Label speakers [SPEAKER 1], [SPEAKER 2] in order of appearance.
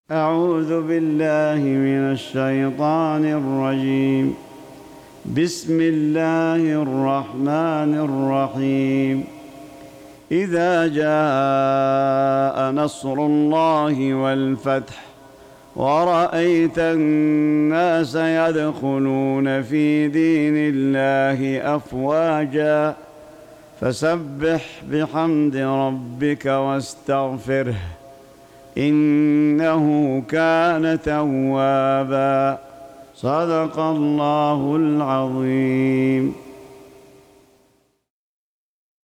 [SPEAKER 1] أعوذ بالله من الشيطان الرجيم. بسم الله الرحمن الرحيم. إذا جاء نصر الله والفتح ورأيت الناس يدخلون في دين الله أفواجا فسبح بحمد ربك واستغفره إنه كان توابا. صدق الله العظيم.